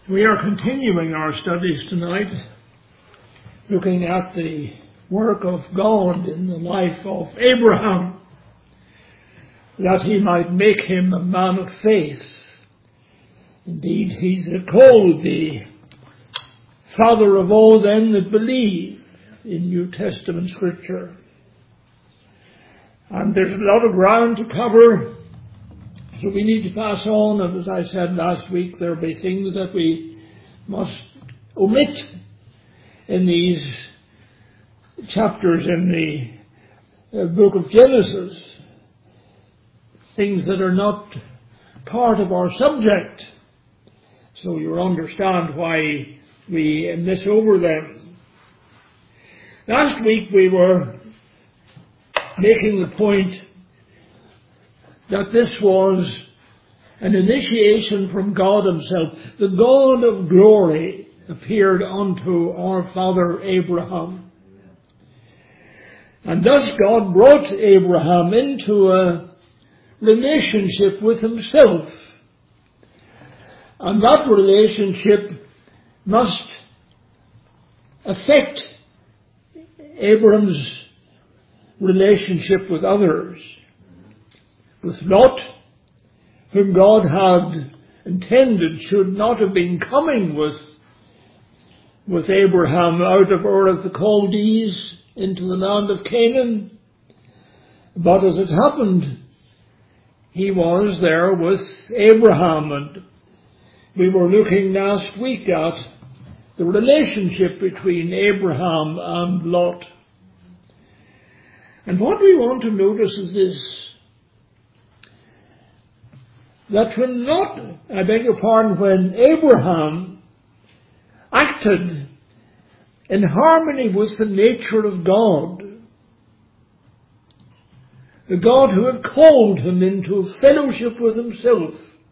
We are continuing our studies tonight, looking at the work of God in the life of Abraham, that he might make him a man of faith. Indeed, he's called the father of all them that believe in New Testament Scripture. And there's a lot of ground to cover, so we need to pass on. And as I said last week, there will be things that we must omit in these chapters in the book of Genesis. Things that are not part of our subject. So you'll understand why we miss over them. Last week we were making the point that this was an initiation from God himself. The God of glory appeared unto our father Abraham. And thus God brought Abraham into a relationship with himself. And that relationship must affect Abraham's relationship with others. With Lot, whom God had intended should not have been coming with Abraham out of Ur of the Chaldees into the land of Canaan. But as it happened, he was there with Abraham, and we were looking last week at the relationship between Abraham and Lot. And what we want to notice is this, that when Abraham acted in harmony with the nature of God, the God who had called him into fellowship with himself,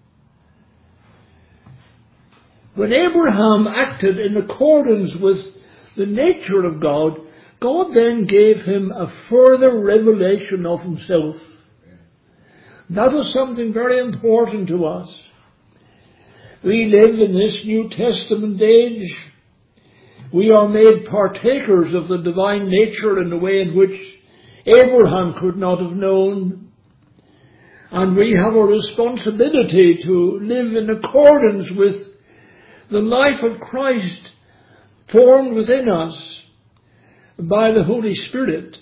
when Abraham acted in accordance with the nature of God, God then gave him a further revelation of himself. That is something very important to us. We live in this New Testament age. We are made partakers of the divine nature in a way in which Abraham could not have known. And we have a responsibility to live in accordance with the life of Christ formed within us by the Holy Spirit.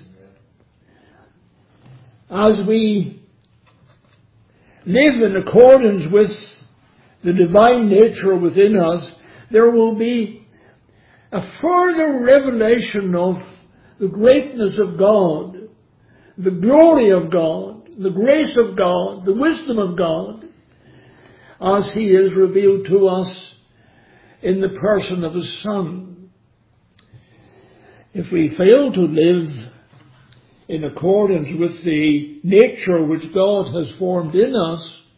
As we live in accordance with the divine nature within us, there will be a further revelation of the greatness of God, the glory of God, the grace of God, the wisdom of God, as he is revealed to us in the person of his Son. If we fail to live in accordance with the nature which God has formed in us,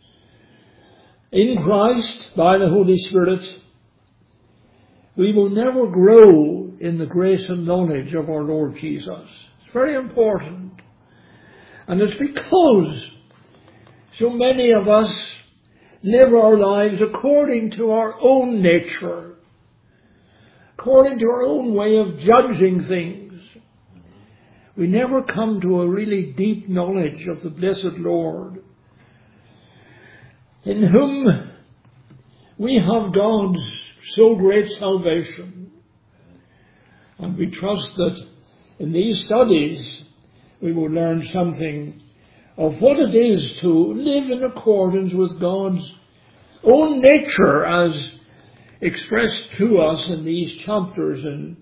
in Christ, by the Holy Spirit, we will never grow in the grace and knowledge of our Lord Jesus. It's very important. And it's because so many of us live our lives according to our own nature, according to our own way of judging things. We never come to a really deep knowledge of the blessed Lord, in whom we have God's so great salvation. And we trust that in these studies we will learn something of what it is to live in accordance with God's own nature as expressed to us in these chapters in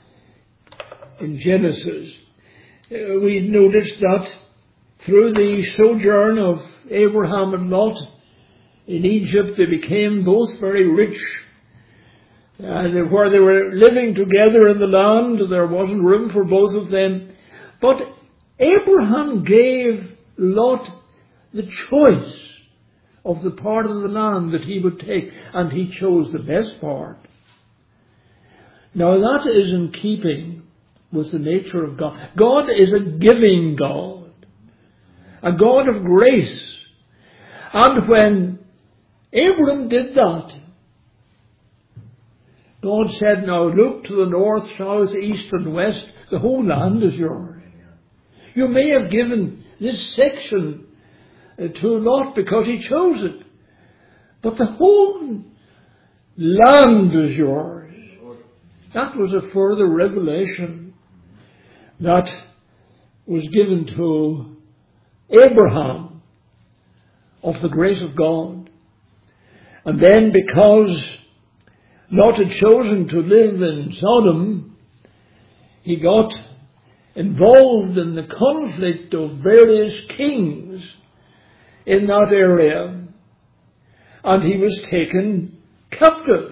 Genesis. We noticed that through the sojourn of Abraham and Lot in Egypt, they became both very rich. Where they were living together in the land, there wasn't room for both of them. But Abraham gave Lot the choice of the part of the land that he would take, and he chose the best part. Now that is in keeping with the nature of God. God is a giving God, a God of grace. And when Abraham did that, God said, now look to the north, south, east and west. The whole land is yours. You may have given this section to Lot because he chose it. But the whole land is yours. That was a further revelation that was given to Abraham of the grace of God. And then because Lot had chosen to live in Sodom, he got involved in the conflict of various kings in that area, and he was taken captive.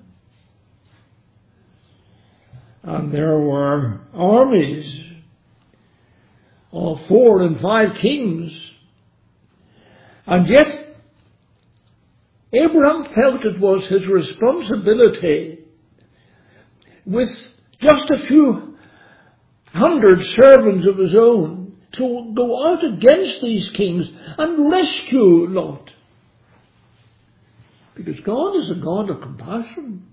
And there were armies of 4 and 5 kings, and yet Abraham felt it was his responsibility, with just a few hundred servants of his own, to go out against these kings and rescue Lot. Because God is a God of compassion.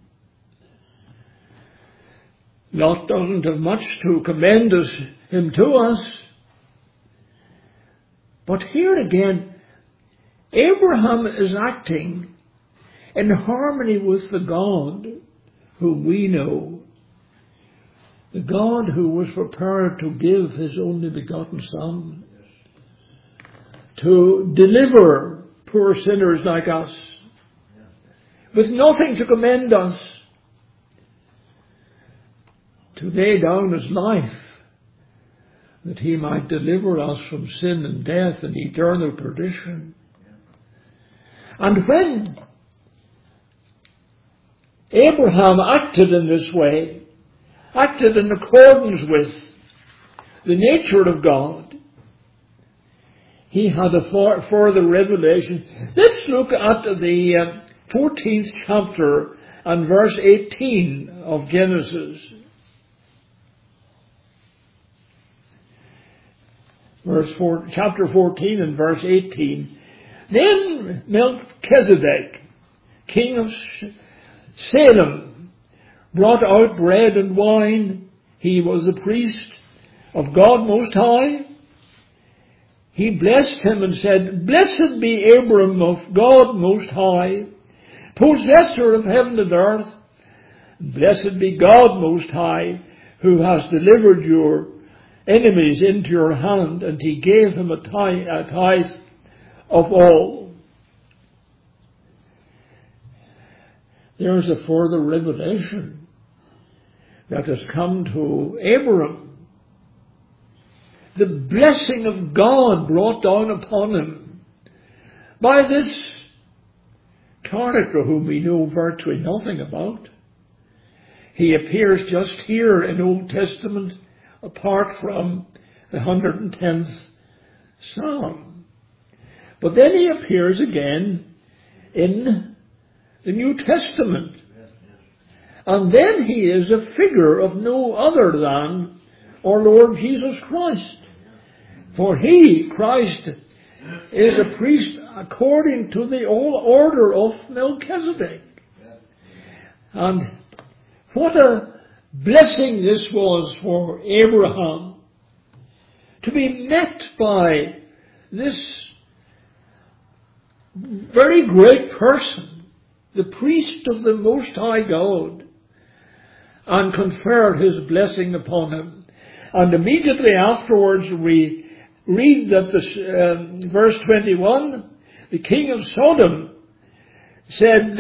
Lot doesn't have much to commend him to us. But here again, Abraham is acting in harmony with the God whom we know. The God who was prepared to give his only begotten Son to deliver poor sinners like us, with nothing to commend us, to lay down his life that he might deliver us from sin and death and eternal perdition. And when Abraham acted in this way, acted in accordance with the nature of God, he had a further revelation. Let's look at the 14th chapter and verse 18 of Genesis. Chapter 14 and verse 18. Then Melchizedek, king of Salem, brought out bread and wine. He was the priest of God Most High. He blessed him and said, Blessed be Abram of God Most High, possessor of heaven and earth. Blessed be God Most High, who has delivered your enemies into your hand. And he gave him a tithe of all. There is a further revelation that has come to Abram. The blessing of God brought down upon him by this character whom we know virtually nothing about. He appears just here in Old Testament, apart from the 110th Psalm. But then he appears again in the New Testament. And then he is a figure of no other than our Lord Jesus Christ. For he, Christ, is a priest according to the old order of Melchizedek. And what a blessing this was for Abraham, to be met by this very great person, the priest of the Most High God, and conferred his blessing upon him. And immediately afterwards we read that verse 21, the king of Sodom said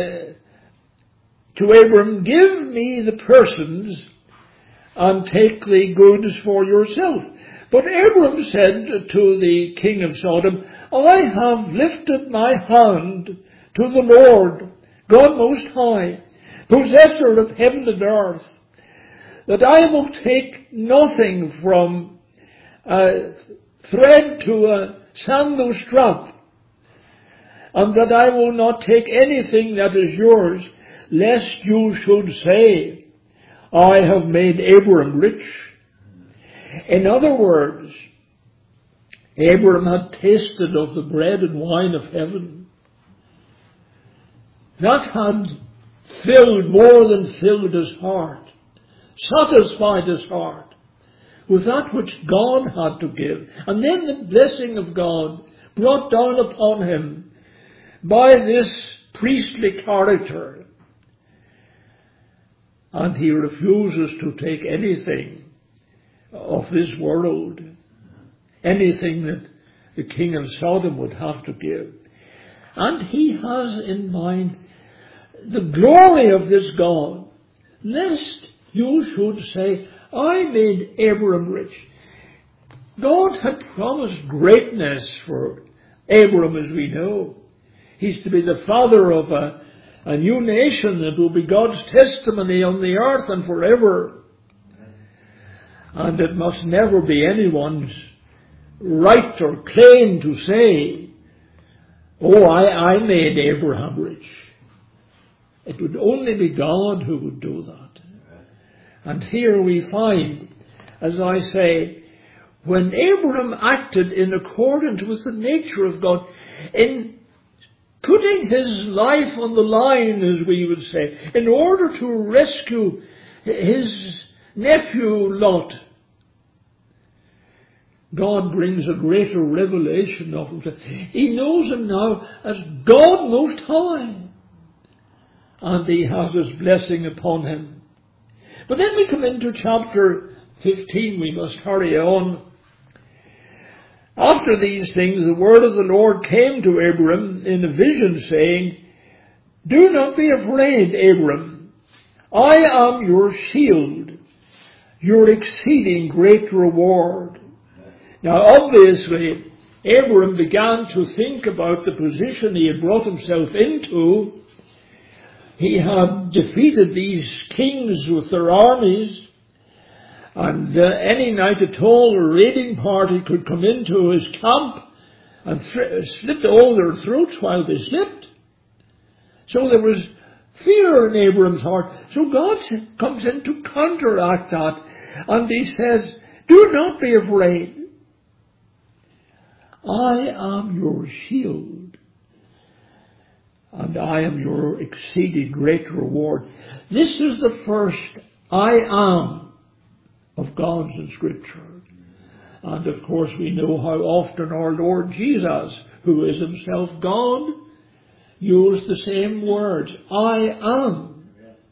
to Abram, Give me the persons and take the goods for yourself. But Abram said to the king of Sodom, I have lifted my hand to the Lord, God Most High, possessor of heaven and earth, that I will take nothing from a thread to a sandal strap, and that I will not take anything that is yours, lest you should say, I have made Abram rich. In other words, Abram had tasted of the bread and wine of heaven. That had filled, more than filled his heart, satisfied his heart with that which God had to give. And then the blessing of God brought down upon him by this priestly character. And he refuses to take anything of this world, anything that the king of Sodom would have to give. And he has in mind the glory of this God, lest you should say, I made Abram rich. God had promised greatness for Abram, as we know. He's to be the father of a new nation that will be God's testimony on the earth and forever. And it must never be anyone's right or claim to say, oh, I made Abraham rich. It would only be God who would do that. And here we find, as I say, when Abraham acted in accordance with the nature of God, in putting his life on the line, as we would say, in order to rescue his nephew Lot, God brings a greater revelation of himself. He knows him now as God Most High. And he has his blessing upon him. But then we come into chapter 15. We must hurry on. After these things, the word of the Lord came to Abram in a vision, saying, do not be afraid, Abram. I am your shield, your exceeding great reward. Now, obviously, Abram began to think about the position he had brought himself into. He had defeated these kings with their armies, and any night at all a raiding party could come into his camp and slit all their throats while they slept. So there was fear in Abram's heart. So God comes in to counteract that, and he says, do not be afraid. I am your shield, and I am your exceeding great reward. This is the first I am of God's in Scripture. And of course we know how often our Lord Jesus, who is himself God, used the same words. I am.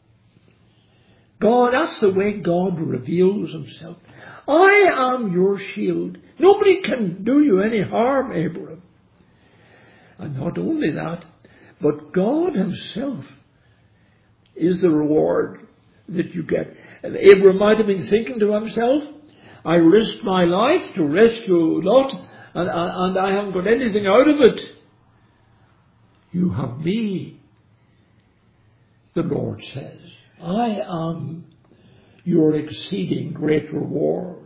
God, that's the way God reveals himself. I am your shield. Nobody can do you any harm, Abram. And not only that, but God himself is the reward that you get. And Abram might have been thinking to himself, I risked my life to rescue Lot, and I haven't got anything out of it. You have me, the Lord says. I am your exceeding great reward.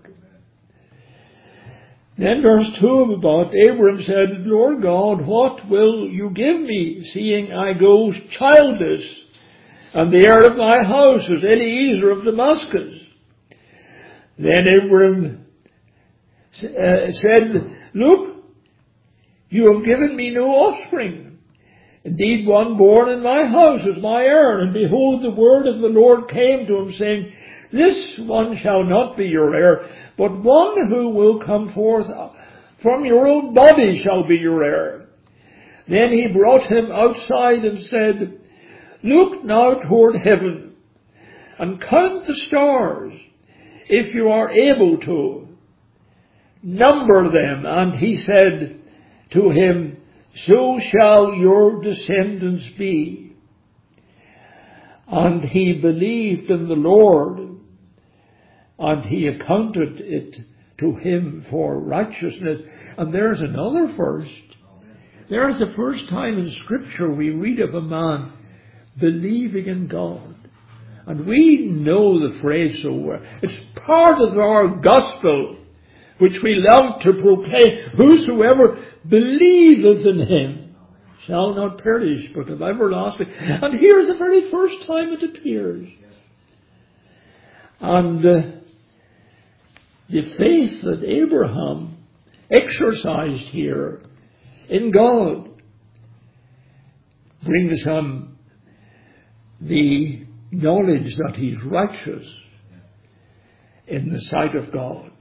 Then verse 2 about Abram said, Lord God, what will you give me, seeing I go childless, and the heir of my house is Eliezer of Damascus? Then Abram said, look, you have given me no offspring. Indeed, one born in my house is my heir. And behold, the word of the Lord came to him, saying, this one shall not be your heir, but one who will come forth from your own body shall be your heir. Then he brought him outside and said, look now toward heaven, and count the stars, if you are able to. Number them. And he said to him, so shall your descendants be. And he believed in the Lord, and he accounted it to him for righteousness. And there's another first. There's the first time in Scripture we read of a man believing in God. And we know the phrase so well. It's part of our gospel, which we love to proclaim. Whosoever believeth in him shall not perish, but have everlasting. And here's the very first time it appears. And the faith that Abraham exercised here in God brings him the knowledge that he's righteous in the sight of God.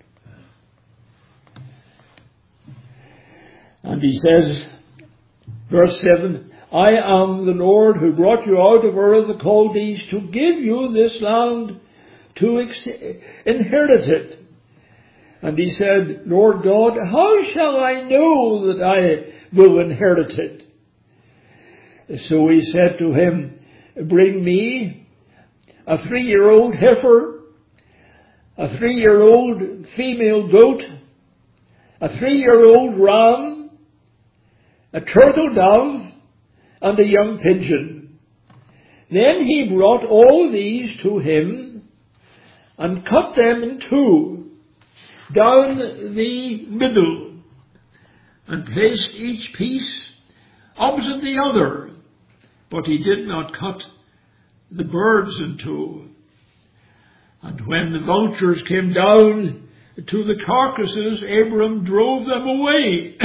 And he says, verse 7, I am the Lord who brought you out of Ur of the Chaldees to give you this land to inherit it. And he said, Lord God, how shall I know that I will inherit it? So he said to him, bring me a 3-year-old heifer, a 3-year-old female goat, a 3-year-old ram, a turtle dove, and a young pigeon. Then he brought all these to him and cut them in two down the middle, and placed each piece opposite the other, but he did not cut the birds in two. And when the vultures came down to the carcasses, Abram drove them away.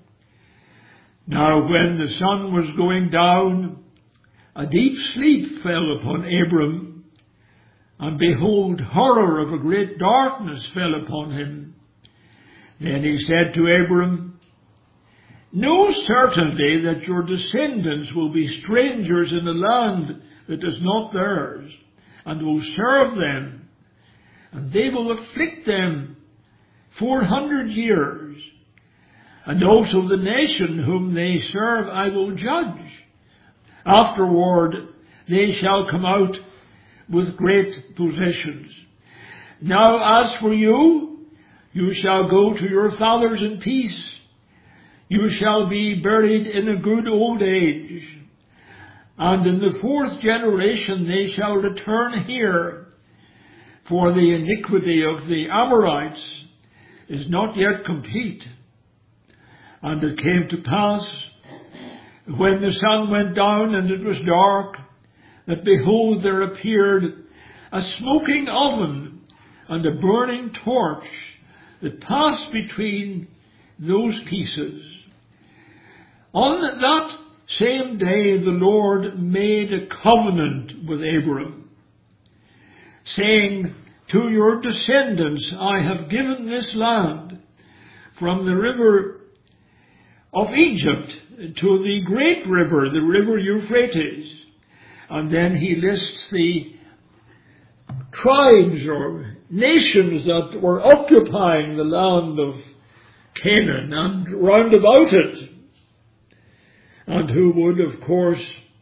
Now when the sun was going down, a deep sleep fell upon Abram, and behold, horror of a great darkness fell upon him. Then he said to Abram, know certainly that your descendants will be strangers in a land that is not theirs, and will serve them, and they will afflict them 400 years. And also the nation whom they serve I will judge. Afterward they shall come out with great possessions. Now as for you, you shall go to your fathers in peace. You shall be buried in a good old age. And in the 4th generation they shall return here, for the iniquity of the Amorites is not yet complete. And it came to pass, when the sun went down and it was dark, that behold, there appeared a smoking oven and a burning torch that passed between those pieces. On that same day the Lord made a covenant with Abram, saying, to your descendants I have given this land, from the river of Egypt to the great river, the river Euphrates. And then he lists the tribes or nations that were occupying the land of Canaan and round about it, and who would, of course,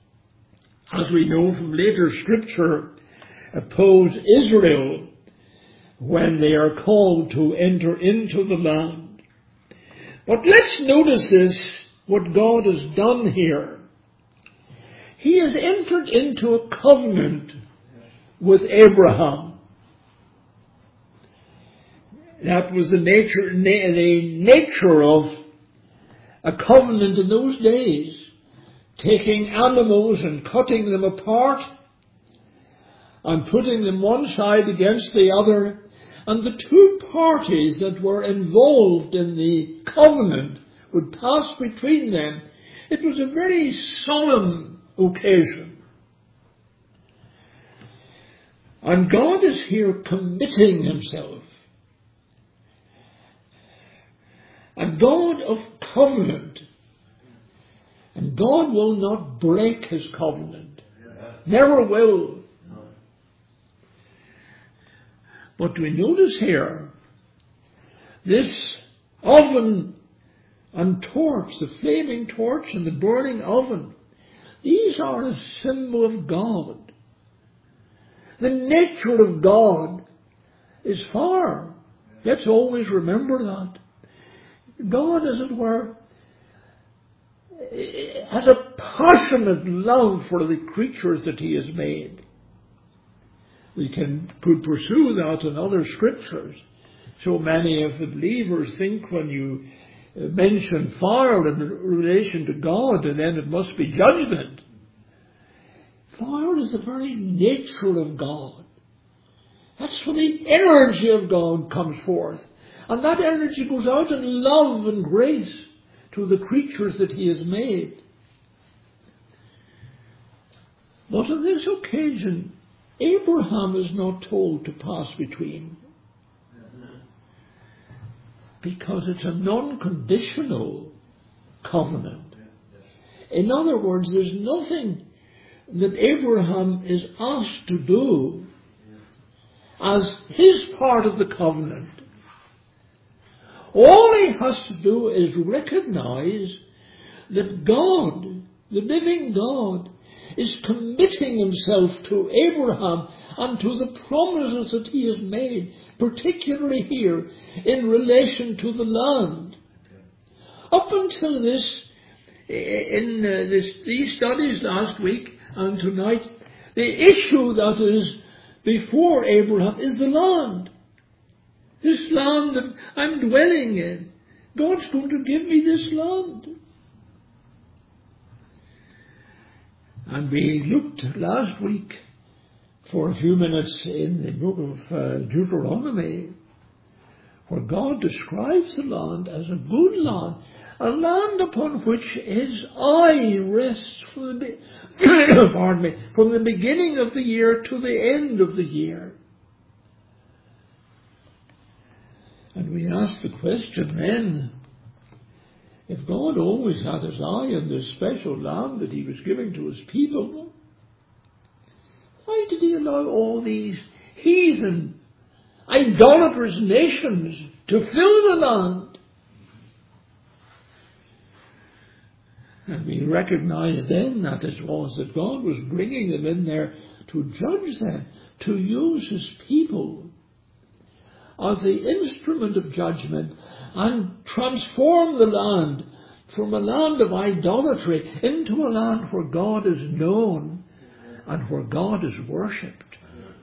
as we know from later scripture, oppose Israel when they are called to enter into the land. But let's notice this, what God has done here. He has entered into a covenant with Abraham. That was the nature of a covenant in those days, taking animals and cutting them apart and putting them one side against the other, and the two parties that were involved in the covenant would pass between them. It was a very solemn occasion. And God is here committing himself. A God of covenant. And God will not break his covenant. Never will. But we notice here, this oven and torch, the flaming torch and the burning oven, these are a symbol of God. The nature of God is fire. Let's always remember that. God, as it were, has a passionate love for the creatures that he has made. We could pursue that in other scriptures. So many of the believers think when you mention fire in relation to God, and then it must be judgment. Fire is the very nature of God. That's when the energy of God comes forth. And that energy goes out in love and grace to the creatures that he has made. But on this occasion, Abraham is not told to pass between, because it's a non-conditional covenant. In other words, there's nothing that Abraham is asked to do as his part of the covenant. All he has to do is recognize that God, the living God, is committing himself to Abraham and to the promises that he has made, particularly here in relation to the land. Up until this, these studies last week and tonight, the issue that is before Abraham is the land. This land that I'm dwelling in. God's going to give me this land. And we looked last week for a few minutes in the book of Deuteronomy, where God describes the land as a good land, a land upon which his eye rests from the beginning of the year to the end of the year. And we asked the question then, if God always had his eye on this special land that he was giving to his people, why did he allow all these heathen, idolatrous nations to fill the land? And we recognized then that it was that God was bringing them in there to judge them, to use his people as the instrument of judgment and transform the land from a land of idolatry into a land where God is known and where God is worshipped.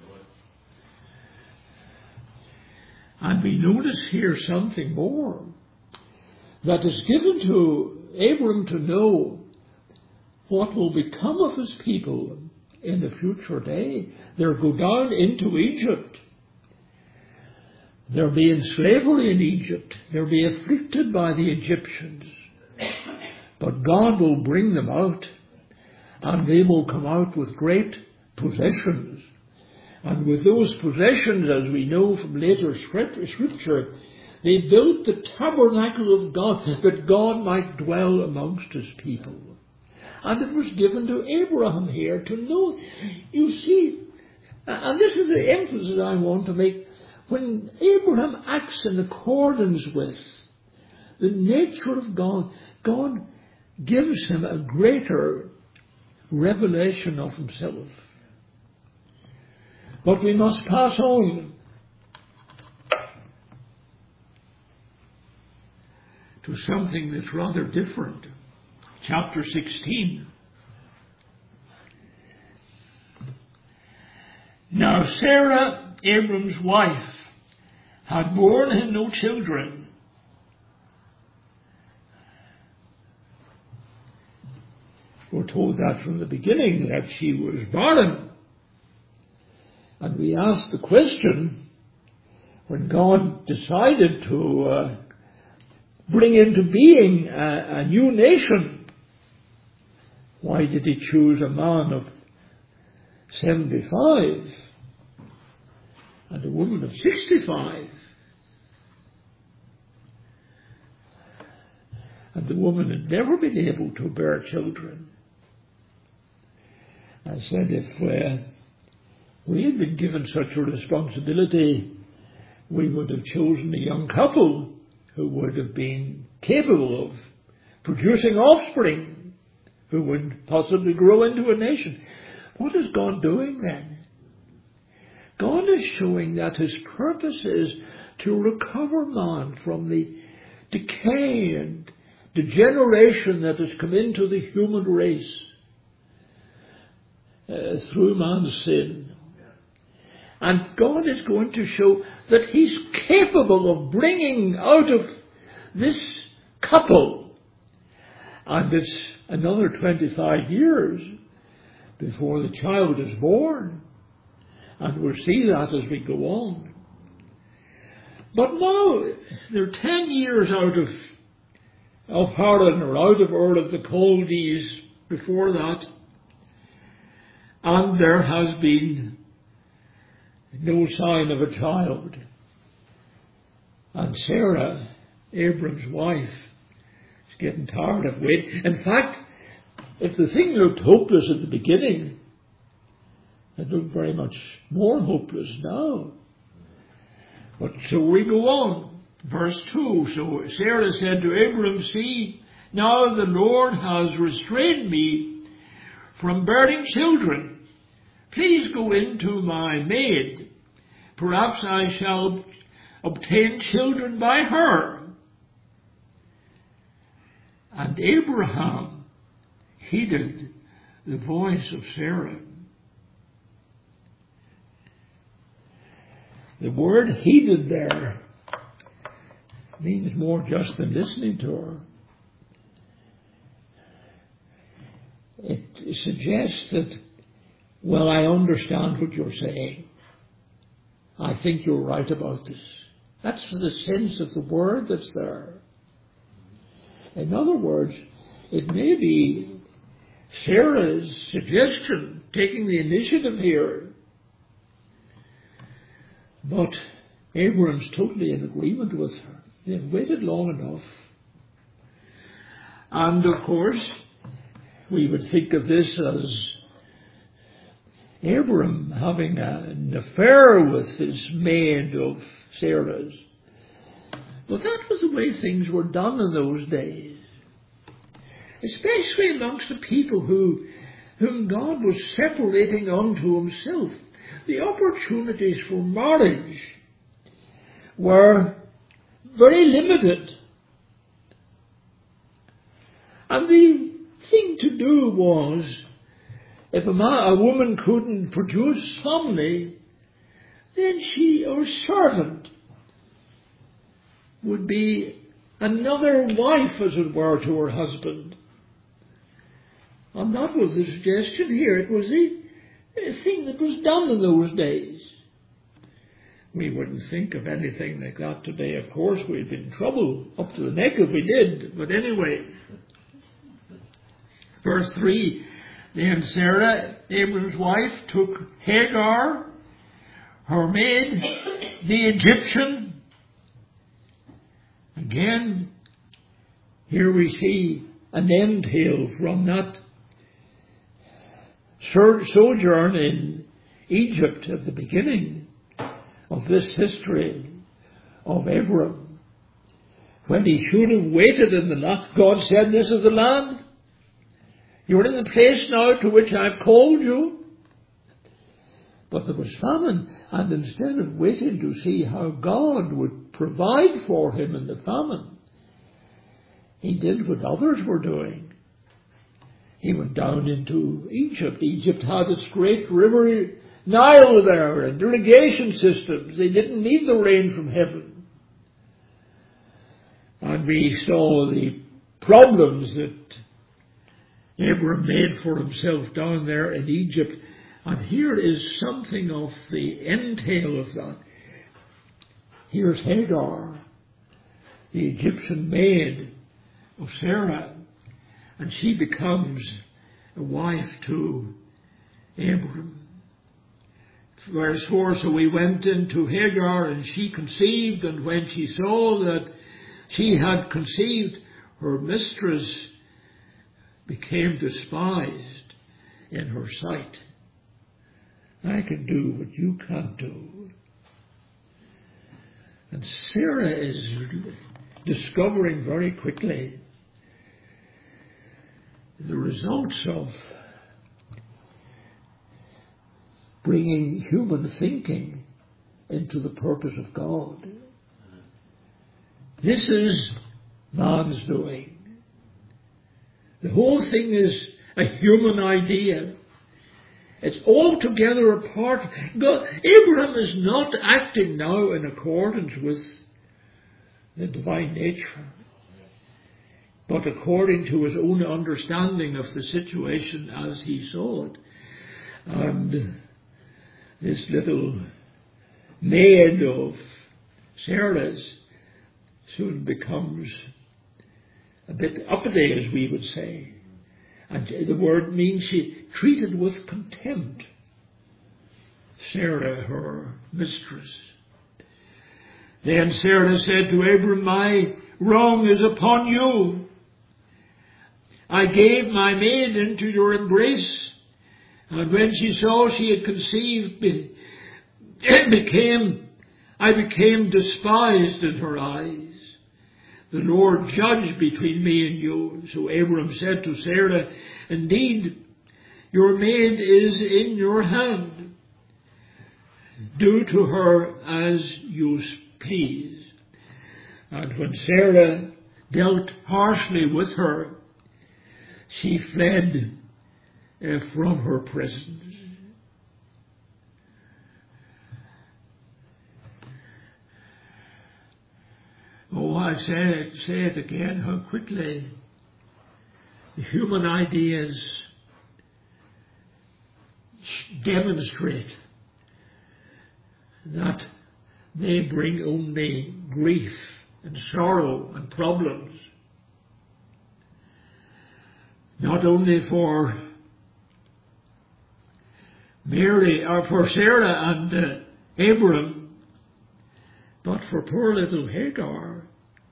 And we notice here something more, that is given to Abram to know what will become of his people in the future day. They'll go down into Egypt. They'll be in slavery in Egypt. They'll be afflicted by the Egyptians. But God will bring them out, and they will come out with great possessions. And with those possessions, as we know from later scripture, they built the tabernacle of God, that God might dwell amongst his people. And it was given to Abraham here to know. You see, and this is the emphasis I want to make, when Abraham acts in accordance with the nature of God, God gives him a greater revelation of himself. But we must pass on to something that's rather different. Chapter 16. Now Sarah, Abram's wife, had borne him no children. We're told that from the beginning, that she was barren. And we asked the question, when God decided to bring into being a new nation, why did he choose a man of 75 and a woman of 65? And the woman had never been able to bear children. I said, if we had been given such a responsibility, we would have chosen a young couple who would have been capable of producing offspring, who would possibly grow into a nation. What is God doing then? God is showing that his purpose is to recover man from the decay and degeneration that has come into the human race through man's sin. And God is going to show that he's capable of bringing out of this couple, and it's another 25 years before the child is born. And we'll see that as we go on. But now, they're 10 years out of Haran, or out of Ur of the Chaldees before that. and there has been no sign of a child. And Sarah, Abram's wife, is getting tired of waiting. In fact, if the thing looked hopeless at the beginning, it looked very much more hopeless now. But so we go on. Verse 2, so Sarah said to Abram, see, now the Lord has restrained me from bearing children. Please go into my maid. Perhaps I shall obtain children by her. And Abraham heeded the voice of Sarah. The word heeded there means more just than listening to her. It suggests that, well, I understand what you're saying. I think you're right about this. That's the sense of the word that's there. In other words, it may be Sarah's suggestion, taking the initiative here. But Abram's totally in agreement with her. They've waited long enough. And of course, we would think of this as Abram having an affair with his maid of Sarah's. But that was the way things were done in those days. Especially amongst the people whom God was separating unto himself. The opportunities for marriage were very limited. And the thing to do was, if a woman couldn't produce family, then she or servant would be another wife, as it were, to her husband. And that was the suggestion here. It was the thing that was done in those days. We wouldn't think of anything like that today. Of course, we'd be in trouble up to the neck if we did. But anyway, verse 3, then Sarah, Abram's wife, took Hagar, her maid, the Egyptian. Again, here we see an entail from that sojourn in Egypt at the beginning of this history of Abram. When he should have waited in the land, God said, this is the land. You're in the place now to which I've called you. But there was famine, and instead of waiting to see how God would provide for him in the famine, he did what others were doing. He went down into Egypt. Egypt had its great river Nile there and irrigation systems. They didn't need the rain from heaven. And we saw the problems that Abram made for himself down there in Egypt. And here is something of the entail of that. Here's Hagar, the Egyptian maid of Sarah, and she becomes a wife to Abram. Verse 4, so we went into Hagar, and she conceived, and when she saw that she had conceived, her mistress became despised in her sight. I can do what you can't do. And Sarah is discovering very quickly the results of bringing human thinking into the purpose of God. This is man's doing. The whole thing is a human idea. It's altogether apart. God, Abraham is not acting now in accordance with the divine nature, but according to his own understanding of the situation as he saw it. And this little maid of Sarah's soon becomes a bit uppity, as we would say. And the word means she treated with contempt Sarah, her mistress. Then Sarah said to Abram, my wrong is upon you. I gave my maid into your embrace, and when she saw she had conceived, I became despised in her eyes. The Lord judge between me and you. So Abram said to Sarah, indeed, your maid is in your hand. Do to her as you please. And when Sarah dealt harshly with her, she fled from her presence. Oh, I say it again, how quickly the human ideas demonstrate that they bring only grief and sorrow and problems. Not only for Mary or for Sarah and Abram, but for poor little Hagar.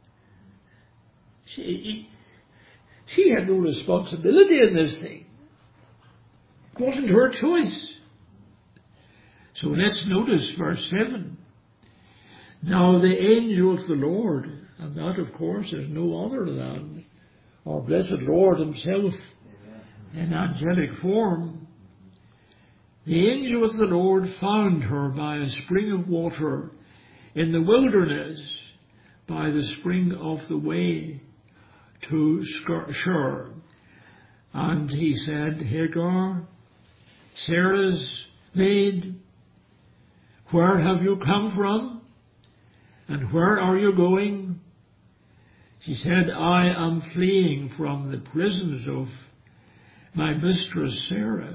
She had no responsibility in this thing. It wasn't her choice. So let's notice verse 7. Now the angel of the Lord, and that of course is no other than our blessed Lord himself in angelic form. The angel of the Lord found her by a spring of water in the wilderness, by the spring of the way to Shur. And he said, Hagar, Sarah's maid, where have you come from? And where are you going? She said, I am fleeing from the prisons of my mistress Sarah.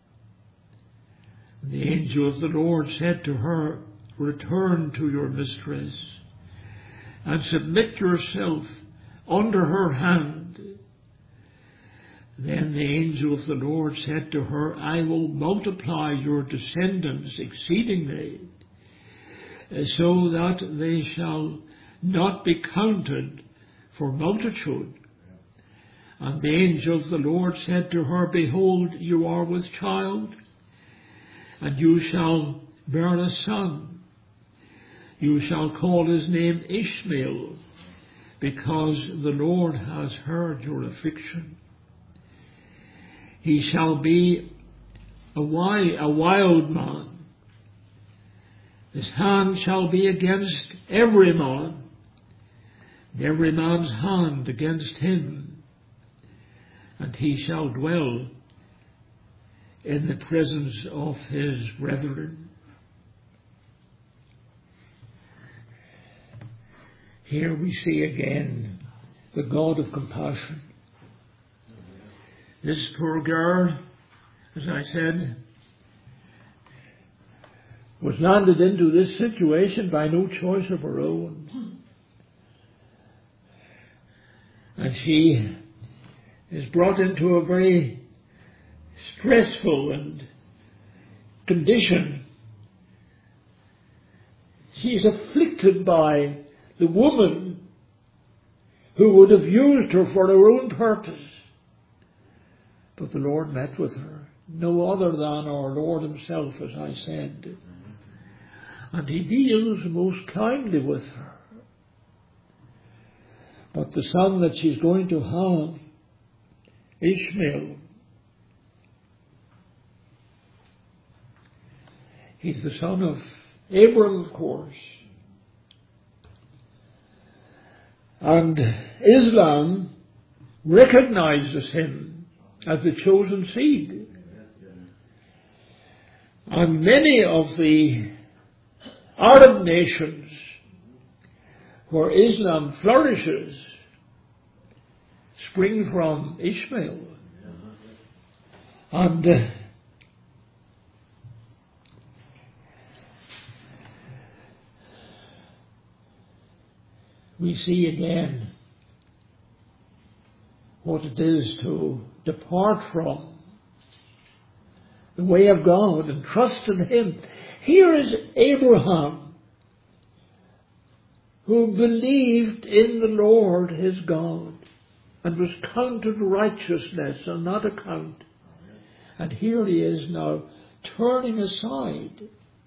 And the angel of the Lord said to her, return to your mistress and submit yourself under her hand. Then the angel of the Lord said to her, I will multiply your descendants exceedingly, so that they shall not be counted for multitude. And the angel of the Lord said to her, behold, you are with child, and you shall bear a son. You shall call his name Ishmael, because the Lord has heard your affliction. He shall be a wild man. His hand shall be against every man, and every man's hand against him. And he shall dwell in the presence of his brethren. Here we see again the God of compassion. This poor girl, as I said, was landed into this situation by no choice of her own. And she is brought into a very stressful and condition. She is afflicted by the woman who would have used her for her own purpose. But the Lord met with her, no other than our Lord himself, as I said. And he deals most kindly with her. But the son that she's going to have, Ishmael, he's the son of Abram, of course. And Islam recognizes him as the chosen seed. And many of the Arab nations where Islam flourishes spring from Ishmael. And we see again what it is to depart from the way of God and trust in Him. Here is Abraham, who believed in the Lord his God and was counted righteousness on that account. And here he is now turning aside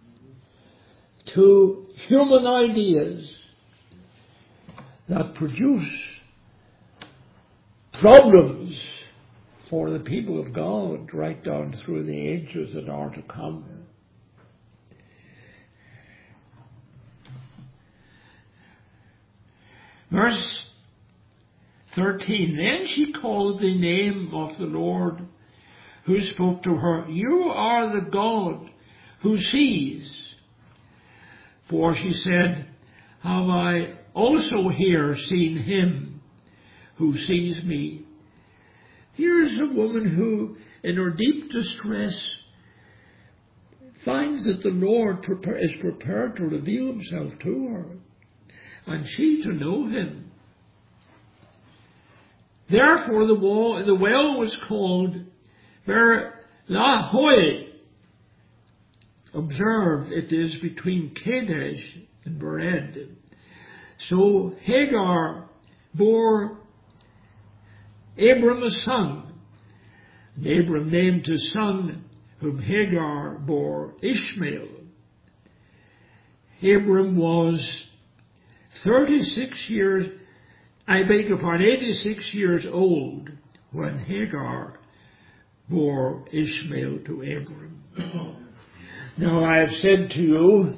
to human ideas that produce problems for the people of God right down through the ages that are to come. Verse 13, then she called the name of the Lord who spoke to her, you are the God who sees. For she said, have I also here seen him who sees me? Here's a woman who, in her deep distress, finds that the Lord is prepared to reveal himself to her, and she to know him. Therefore the well was called Ber-Lahai. Observe, it is between Kadesh and Bered. So Hagar bore Abram a son, and Abram named his son, whom Hagar bore, Ishmael. Abram was 86 years old when Hagar bore Ishmael to Abram. Now I have said to you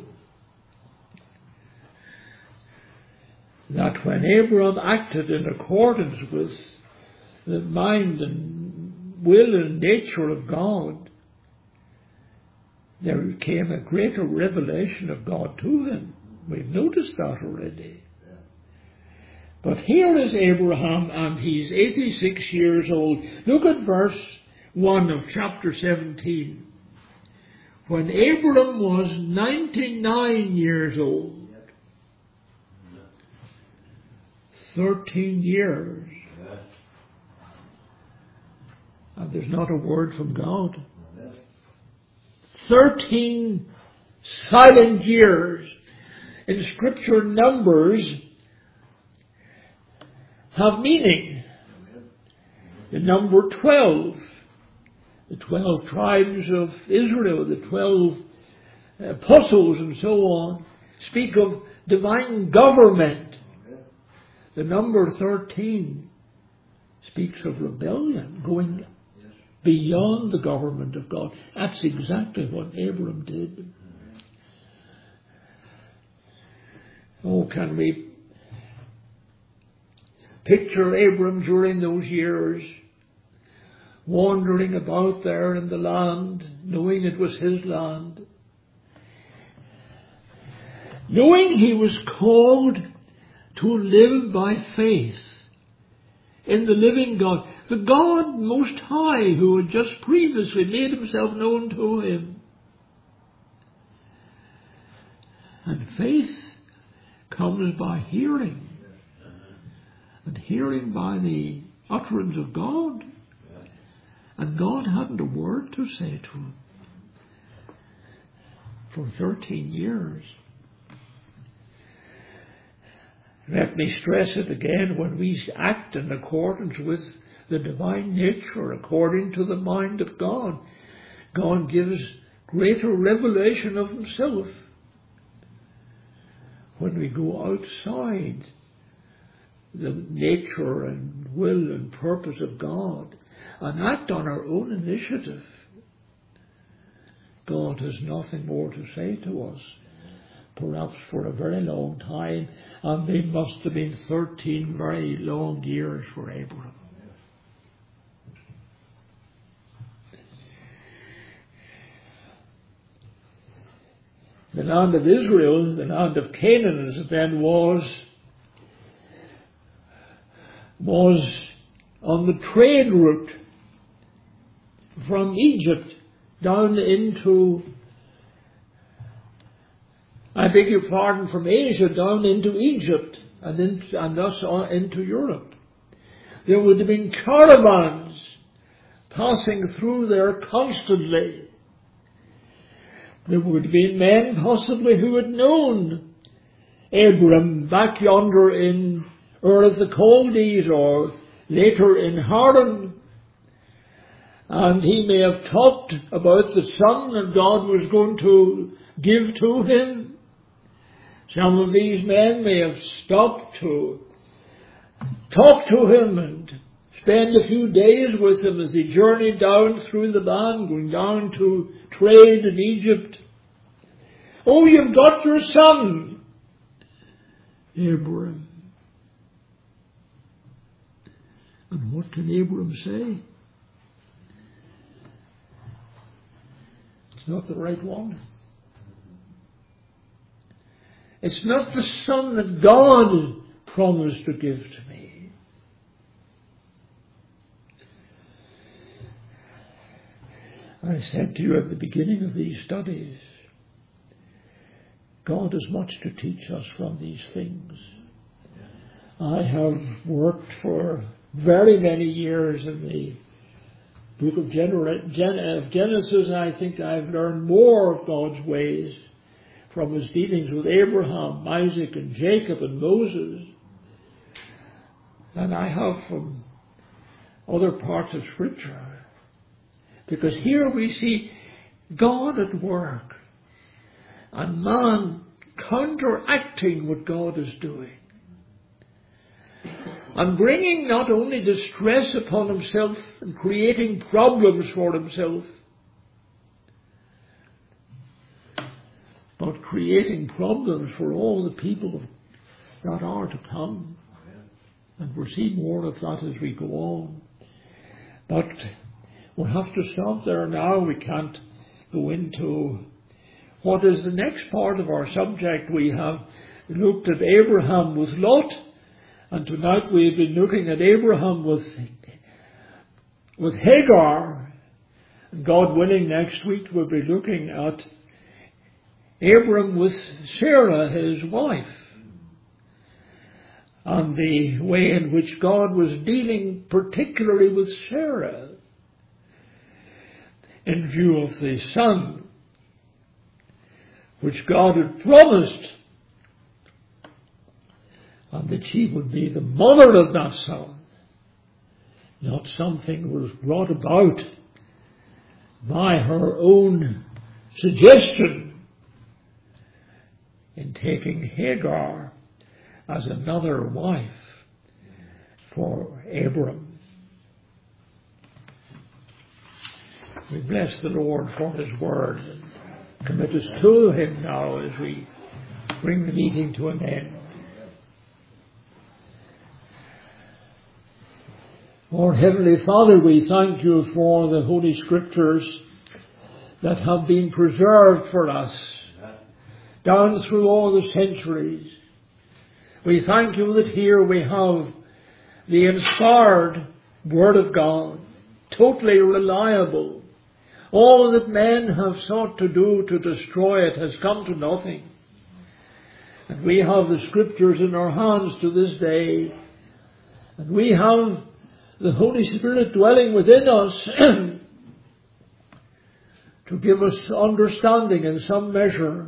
that when Abram acted in accordance with the mind and will and nature of God, there came a greater revelation of God to him. We've noticed that already. But here is Abraham, and he's 86 years old. Look at verse 1 of chapter 17. When Abram was 99 years old, 13 years, and there's not a word from God. 13 silent years. In Scripture, numbers have meaning. The number 12, the 12 tribes of Israel, the 12 apostles and so on, speak of divine government. The number 13 speaks of rebellion, going beyond the government of God. That's exactly what Abram did. Oh, can we picture Abram during those years, wandering about there in the land, knowing it was his land, knowing he was called to live by faith in the living God, the God Most High, who had just previously made himself known to him. And faith comes by hearing, and hearing by the utterance of God. And God hadn't a word to say to him for 13 years. Let me stress it again, when we act in accordance with the divine nature, according to the mind of God, God gives greater revelation of himself. When we go outside the nature and will and purpose of God and act on our own initiative, God has nothing more to say to us, perhaps for a very long time, and they must have been 13 very long years for Abraham. The land of Israel, the land of Canaan as it then was on the trade route from Egypt down into, from Asia down into Egypt and thus on into Europe. There would have been caravans passing through there constantly. There would have been men possibly who had known Abram back yonder in Ur of the Chaldees or later in Haran. And he may have talked about the son that God was going to give to him. Some of these men may have stopped to talk to him and spend a few days with him as he journeyed down through the land, going down to trade in Egypt. Oh, you've got your son, Abram. And what can Abram say? It's not the right one. It's not the son that God promised to give to me. I said to you at the beginning of these studies, God has much to teach us from these things. I have worked for very many years in the book of Genesis, and I think I've learned more of God's ways from his dealings with Abraham, Isaac, and Jacob, and Moses than I have from other parts of Scripture. Because here we see God at work and man counteracting what God is doing and bringing not only distress upon himself and creating problems for himself, but creating problems for all the people that are to come. And we'll see more of that as we go on. But we'll have to stop there now. We can't go into what is the next part of our subject. We have looked at Abraham with Lot, and tonight we've been looking at Abraham with Hagar. And God willing, next week we'll be looking at Abram with Sarah, his wife, and the way in which God was dealing particularly with Sarah in view of the son which God had promised, and that she would be the mother of that son, not something that was brought about by her own suggestion in taking Hagar as another wife for Abram. We bless the Lord for his word and commit us to him now as we bring the meeting to an end. Our Heavenly Father, we thank you for the Holy Scriptures that have been preserved for us down through all the centuries. We thank you that here we have the inspired Word of God, totally reliable. All that men have sought to do to destroy it has come to nothing. And we have the Scriptures in our hands to this day. And we have the Holy Spirit dwelling within us to give us understanding in some measure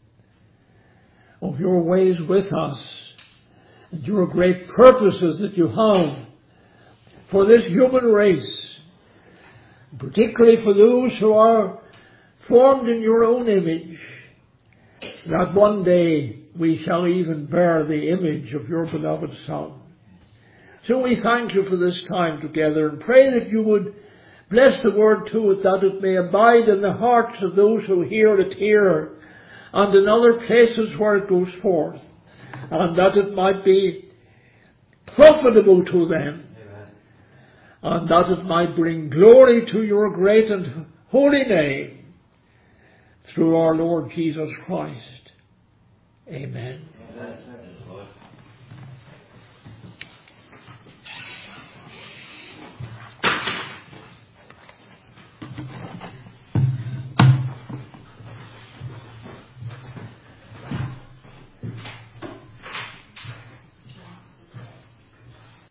of your ways with us and your great purposes that you have for this human race, particularly for those who are formed in your own image, that one day we shall even bear the image of your beloved Son. So we thank you for this time together and pray that you would bless the word to it, that it may abide in the hearts of those who hear it here and in other places where it goes forth, and that it might be profitable to them, and that it might bring glory to your great and holy name through our Lord Jesus Christ. Amen.